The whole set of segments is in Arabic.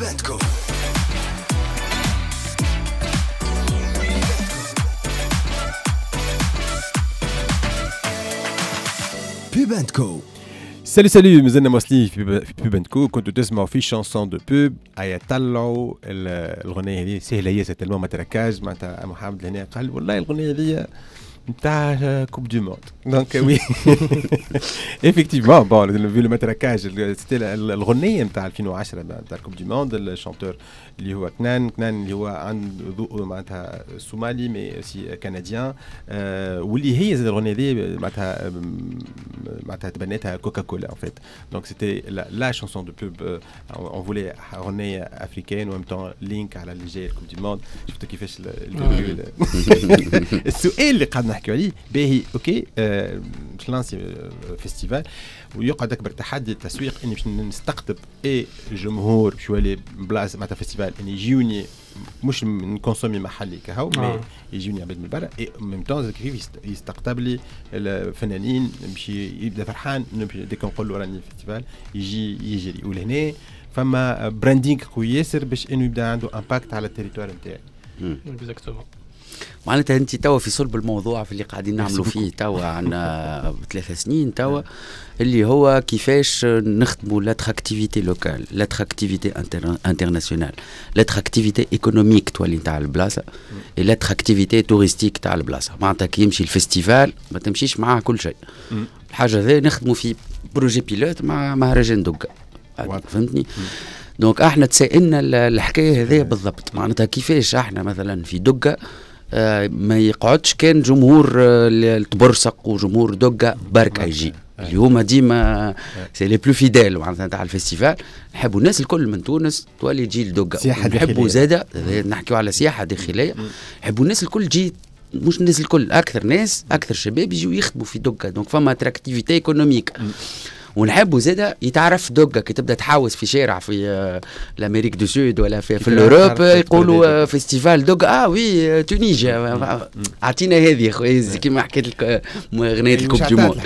بيباتكو. بيباتكو. سالي مازلنا مواصلين في بيبانكو. كنتوا تسمعوا في شانسون دو بوب يطلعوا الغنية هذه سهلة ياسر تلمو ما تركاز معناتها محمد هنا قال والله الغنية هذه نتاع كوب دو موند دونك وي effectivement bon vu le matraquage c'était الغنية نتاع 2010 نتاع كوب دو موند الشانتور اللي هو كنان اللي هو عنده معناتها سومالي مي سي كنديان واللي هي زاد الغنية هذه معناتها تبنتها كوكا كولا en fait donc c'était la chanson de pub on voulait غنية افريكان ومن temps لينك على اللي جاي كوب دو موند شفت كيفاش السؤال اللي قعدنا نحكي عليه باهي اوكي باش لانسي فيستيفال ويقعد اكبر تحدي التسويق اني باش نستقطب الجمهور باش يولي بلاصه معناتها فيستيفال اني يجيوني مش نكونسومي محلي كهو مي يجيوني عباد من برا اي ميم طون كيف يستقطب لي الفنانين باش يبدا فرحان ديك نقول له راني فيستيفال يجي ولهنا فما براندينغ قوي ياسر باش انه يبدا عنده امباكت على التريتوار نتاعي. اكزاكتومون. معناتها انت توا في صلب الموضوع في اللي قاعدين نعملوا فيه توا عنا 3 سنين توا اللي هو كيفاش نخدموا لاتراكتيفيتي لوكال لاتراكتيفيتي انترناسيونال لاتراكتيفيتي ايكونوميك تولي نتاع البلاصه لاتراكتيفيتي توريستيك تاع البلاصه. معناتها كي يمشي الفيستيفال ما تمشيش معاه كل شيء. الحاجه هذه نخدموا في بروجي بيلوت مع مهرجان دقة فهمتني. دونك احنا تسائلنا الحكايه هذه بالضبط معناتها كيفاش احنا مثلا في دقة ما يقعدش كان جمهور تبرسق وجمهور دقة بركة يجي اللي هما ديما سي لي بلو فيديل معناتها تاع الفيستيفال. نحبوا الناس الكل من تونس تولي تجي لدقة. نحبوا زادة نحكيوا على سياحة داخلية. نحبوا الناس الكل تجي مش الناس الكل اكثر شباب يجوا يخدموا في دقة. دونك فما اتراكتيفيتي ايكونوميك. ونحبوا زاده يتعرف دقة كي تبدا تحاوس في شارع في الامريك دو سود ولا في الاوروب يقولوا فيستيفال دقة وي تونيجيا اعطينا هذه خويا كيما حكيت لك غنية الكوب دو موند.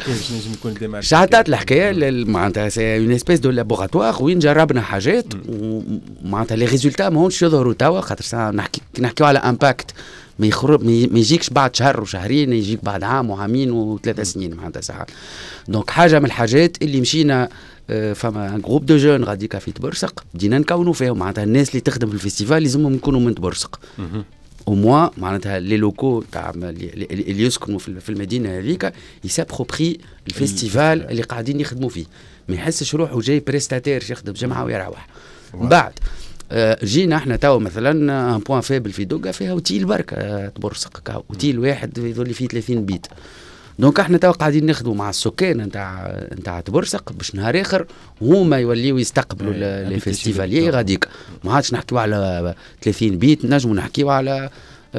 شعطات الحكايه معناتها سي اون اسبيس دو لابوراتوار وين جربنا حاجات ومعناتها لي ريزولتا ماهمش يظهروا توا خاطر نحكيو على امباكت ما يجيكش بعد شهر وشهرين يجيك بعد عام وعامين و3 سنين معناتها ساعات. دونك حاجه من الحاجات اللي مشينا فما جروب دو جون غاديكا في تبرسق بدينا نكونوا فيهم معناتها الناس اللي تخدم في الفيستيفال لازمهم يكونوا من تبرسق او موا معناتها لي لوكو تاع اللي يسكنوا في المدينه هذيك يسابروبري الفيستيفال اللي قاعدين يخدموا فيه ما يحسش روحه جاي بريستاتير يخدم جمعه ويروح. بعد جينا احنا توا مثلا ان بوان فيبل في دقة فيها اوتيل بركه تبرسق اوتيل واحد يظل فيه 30 بيت. دونك احنا توا قاعدين نخدموا مع السكان نتاع تبرسق باش نهار اخر هما يوليو يستقبلوا لي فيستيفاليي غاديك ما عادش نحكيو على 30 بيت نجموا نحكيو على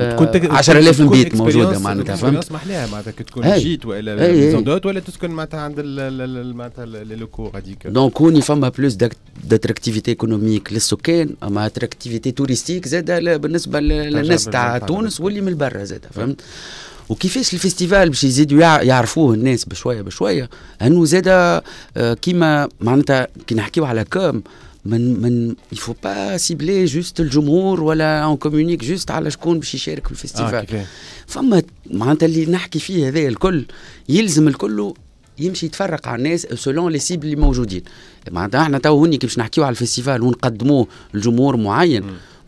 10,000 بيت موجوده معناتها فهمت. اسمح لها معناتها تكون جيت ولا ميزوندوت ولا تسكن معناتها عند معناتها لي لوكو غاديك. دونك هوني فما بلوس داتراكتيفيتي ايكونوميك للسكان اما اتراكتيفيتي توريستيك زاده بالنسبه للناس تاع تونس واللي من البرا زاده فهمت. وكيفاش الفيستيفال باش يزيدوا يعرفوه الناس بشويه انه زاده كيما معناتها كي نحكيو على كوم من يفو با سيبلي جوست الجمهور ولا اون كومونيك جوست على شكون باش يشارك في الفيستيفال. فما معناتها اللي نحكي فيه هذا الكل يلزم الكل يمشي يتفرق على الناس سولون لي سيبل اللي موجودين. معناتها احنا تو هوني كي باش نحكيو على الفيستيفال ونقدموه لجمهور معين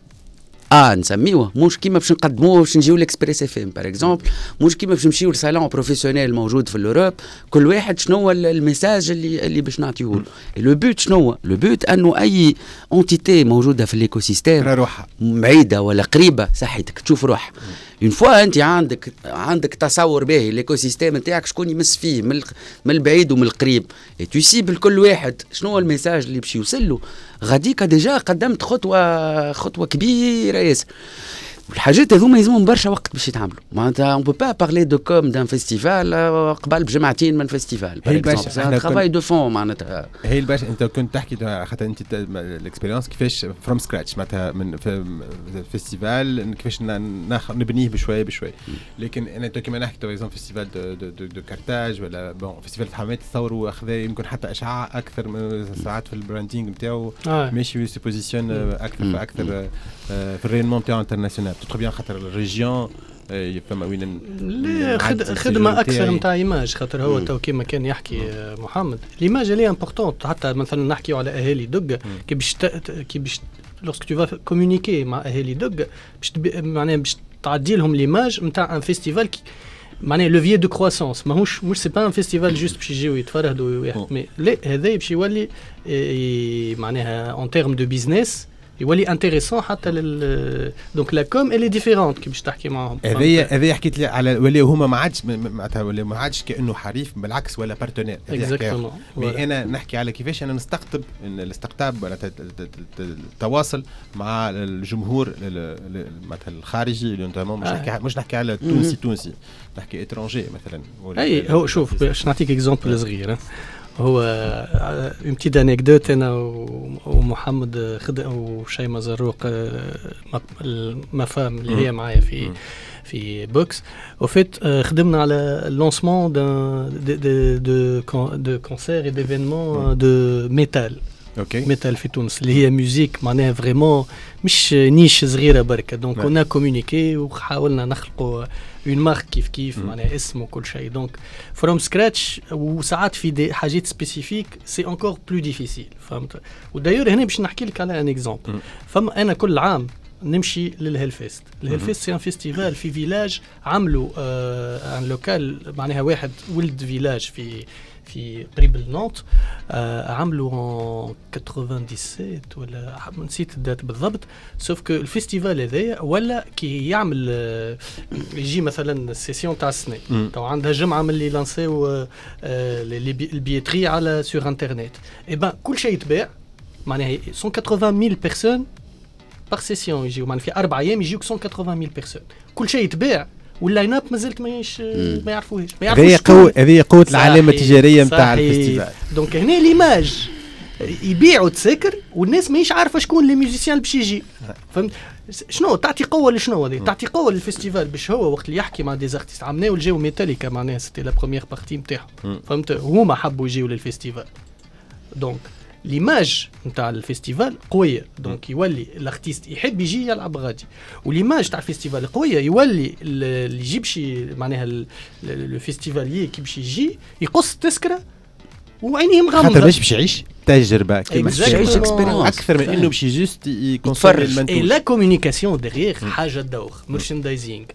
نسميوه مش كيما باش نقدموه باش نجيو لإكسبريس اف ام باغ اكزومبل مش كيما باش نمشيو لصالون بروفيسيونيل موجود في الاوروب كل واحد شنو هو الميساج اللي باش نعطيوه له. لو بوت شنو هو؟ لو بوت انه اي اونتيتي موجوده في الايكو سيستيم بعيده ولا قريبه صحتك تشوف روحها. اون فوا انت عندك تصور باهي الايكو سيستيم نتاعك شكون يمس فيه من البعيد ومن القريب تو سيبل كل واحد شنو هو الميساج اللي باش يوصل له غاديك ديجا قدمت خطوه كبيره ياسر. والحاجات هذوما يلزمهم برشا وقت باش يتعملوا معناتها اون بو با بارلي دو كوم دان فيستيفال قبل بجمعتين من فيستيفال هي الباشا ترافاي دو فون معناتها هي الباشا انت كنت تحكي خاطر انت الاكسبيرينس كيفاش فروم سكراتش معناتها من فيستيفال كيفاش نبنيه بشويه لكن انا كيما نحكي تو اكزومبل فيستيفال دو كارتاج ولا بون فيستيفال الحمامات تصوروا اخذ يمكن حتى اشعاع اكثر من ساعات في البراندينغ نتاعو ماشي سي بوزيشن اكثر في الرينمون نتاعو انترناسيونال تروح بيان خاطر الريجيون فما وين خدمه اكثر نتاع ايماج خاطر هو تو كيما كان يحكي محمد الايماج اللي امبورطونت حتى مثلا نحكيو على اهالي دق كي باش لوسك تو فا كومونيكي مع اهالي دق معناها باش تعدي لهم ليماج نتاع ان فيستيفال معناها لوفيي دو كرواسونس ماهوش سي با ان فيستيفال جوست باش يجيو يتفرهدوا مي لا هذا باش يولي معناها اون تيرم دو بيزنس يولي انتريسون حتى دونك لا كوم اللي ديفيرونت كي باش تحكي معاهم هذا حكيت لي على ولا هما ما عادش معناتها ولا ما عادش كانه حريف بالعكس ولا بارتنير مي انا نحكي على كيفاش انا نستقطب الاستقطاب ولا التواصل مع الجمهور معناتها الخارجي اللي مش نحكي على تونسي نحكي اترونجي مثلا اي هو شوف باش نعطيك اكزومبل صغير هو امتداد انكدوت انا ومحمد وشيماء زروق المفام اللي هي معايا في بوكس وفيت خدمنا على لونسمون دو كونسير اي ديفينمون دو ميتال ميتال في تونس اللي هي ميوزيك معناها فريمون مش نيش صغيره بركه دونك كنا كومونيكي وحاولنا نخلقوا اون مارك كيف معناها اسم وكل شيء دونك فروم سكراتش وساعات في دي حاجات سبيسيفيك سي انكور بلو ديفيسيل فهمت ودايور هنا باش نحكي لك على ان اكزامبل فما انا كل عام نمشي للهيلفيست الهيلفيست سي ان فيستيفال في فيلاج عملوا ان لوكال معناها واحد ولد فيلاج في قريب النانت عملوا 97 ولا نسيت الدات بالضبط سوف كو الفيستيفال هذايا ولا كي يعمل يجي مثلا السيسيون تاع السنه تو عندها جمعه من اللي لانسيو البيتري على سور انترنت اي بان كل شيء يتباع معناها 180,000 بيرسون بار سيسيون يجيو معناها في 4 ايام يجيوك 180,000 بيرسون كل شيء يتباع واللاين اب مازلت ما يعرفوهش هذه قوه العلامه التجاريه نتاع الفيستيفال دونك هنا ليماج يبيعوا تسكر والناس ماهيش عارفه شكون لي ميوزيسيان باش يجي فهمت شنو تعطي قوه لشنو هذه تعطي قوه للفيستيفال باش هو وقت اللي يحكي مع دي زارتيست عملناو الجو ميتاليكا معناها سيتي لا بروميير بارتي نتاعهم فهمت هما حبوا يجيو للفيستيفال دونك ليماج نتاع الفيستيفال قويه دونك يولي الارتيست يحب يجي يلعب غادي وليماج تاع الفيستيفال قويه يولي اللي يجيب شي معناها الفيستيفاليي كي باش يجي يقص التذكره وعينيه مغمضه خاطر باش يعيش تجربه كيما يعيش اكسبيريونس اكثر من انه باش جوست يكونسومي المنتوج اي لا كومونيكاسيون ديغيغ حاجه دور مرشندايزينغ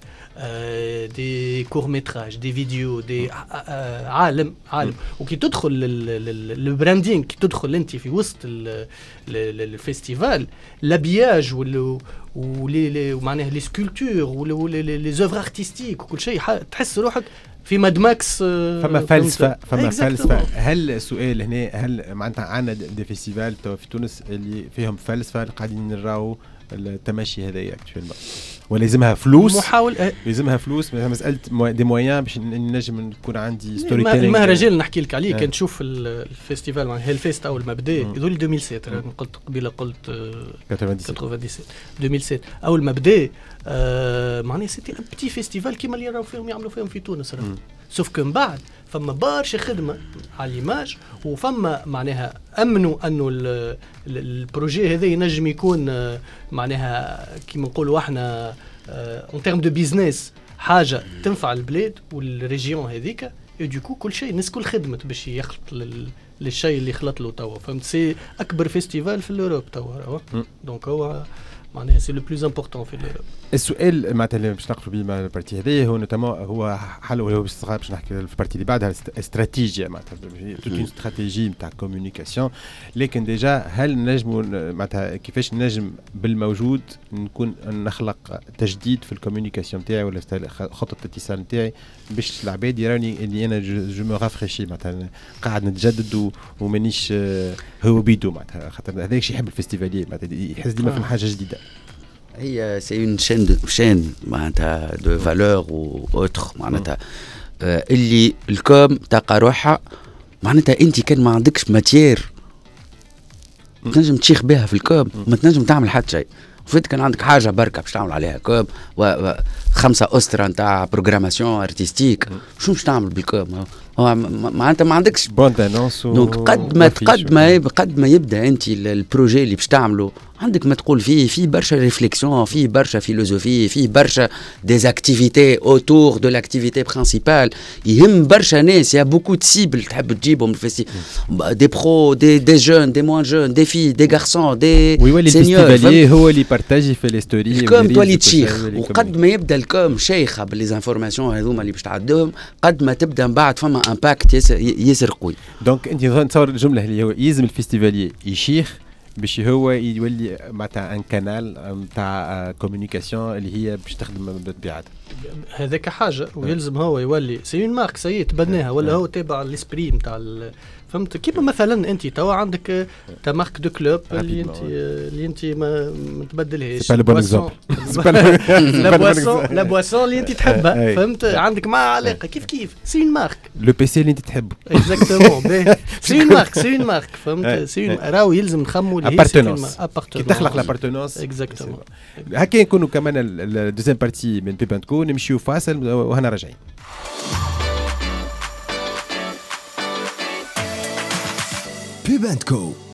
دي كور ميتراج دي فيديو دي عالم وكي تدخل البراندينغ كي تدخل انت في وسط الفيستيفال لابياج ومعناها لي سكولتور ولي زوفر ارتستيك وكل شيء تحس روحك في ماد ماكس فما فلسفه هل السؤال هنا هل معناتها عندنا دي فيستيفال في تونس اللي فيهم فلسفه قاعدين نراو التماشي هذايا اكشوالمون ولازمها فلوس لازمها فلوس مساله دي مويان باش نجم نكون عندي ستوري تيلينغ المهرجان نحكي لك عليه كنت تشوف الفيستيفال مع هيلفيست اول ما بدا يقول 2007 قلت قبيله قلت 97 2007 اول ما بدا معناها سيتي ان بتي فيستيفال كيما اللي راهو فيهم يعملوا فيهم في تونس سوف كان بعد فما برشا خدمه على ليماج وفما معناها امنوا انه البروجي هذا ينجم يكون معناها كيما نقولوا احنا اون تيرم دو بيزنس حاجه تنفع البلاد والريجيون هذيك ودوكو كل شيء الناس كل خدمت باش يخلط للشيء اللي خلط له توا فهمت سي اكبر فيستيفال في الاوروب توا دونك هو معناها سي لو بلوز امبورطون في الاوروب السؤال معناتها اللي باش نقرب به مع البارتي هذه هو نوتامون هو حل ولا باش نحكي في البارتي اللي بعدها استراتيجيه معناتها توت اون استراتيجي نتاع كومونيكاسيون لكن ديجا هل نجموا معناتها كيفاش نجم بالموجود نكون نخلق تجديد في الكومونيكاسيون تاعي ولا خطه الاتصال نتاعي باش العباد يروني اللي انا جو مو رافريشي معناتها قاعد نتجدد ومانيش هو بيدو معناتها خاطر هذاك شي يحب الفيستيفاليي معناتها يحس ديما في حاجه جديده هي سي اون شين معناتها دو فالور و اوتر معناتها اللي الكوم تلقى روحها معناتها انت كان ما عندكش ماتير تنجم تشيخ بها في الكوم ما تنجم تعمل حتى شيء. فيت كان عندك حاجه بركه باش تعمل عليها كوم و5 أسرة نتاع بروغراماسيون ارتستيك شو باش تعمل بالكوم؟ هو معناتها ما عندكش بونتانونس. دونك قد ما يبدا انت البروجي اللي باش تعمله عندك ما تقول فيه برشا ريفليكسيون، فيه برشا فيلوزوفي، فيه برشا ديزاكتيفيتي اوتور دو لاكتيفيتي برينسيبال. يهم برشا ناس، يا بوكو دو سيبل تحب تجيبهم الفيستي دي برو دي جون دي موان جون دي في دي غارسون دي ويولي الفيستيفاليي هو اللي بارتاجي في لي ستوري الكوم تولي تشيخ. وقد ما يبدا الكوم شيخه بالليزانفورماسيون هذوما اللي باش تعدوهم قد ما تبدا من بعد فما امباكت ياسر قوي. دونك انت نتصور الجمله اللي هو يلزم الفيستيفاليي يشيخ باش هو يولي معناتها ان كانال نتاع كومونيكاسيون اللي هي باش تخدم بطبيعتها. هذاك حاجه ويلزم هو يولي سي اون مارك سي تبناها ولا هو تابع الاسبري نتاع فهمت. كيما مثلا انت توا عندك تا مارك دو كلوب اللي انت ما تبدلهاش لا بواسون اللي انت تحبها فهمت. عندك ما علاقه كيف سي اون مارك. لو بي سي اللي انت تحبه اكزاكتومون سي اون مارك فهمت. سي راهو يلزم نخمو اللي هي كي تخلق لابارتونونس اكزاكتومون. هكا نكونوا كمان الدوزيام بارتي من بيبانكو نمشيو فاصل وهنا راجعين. Pub & Co.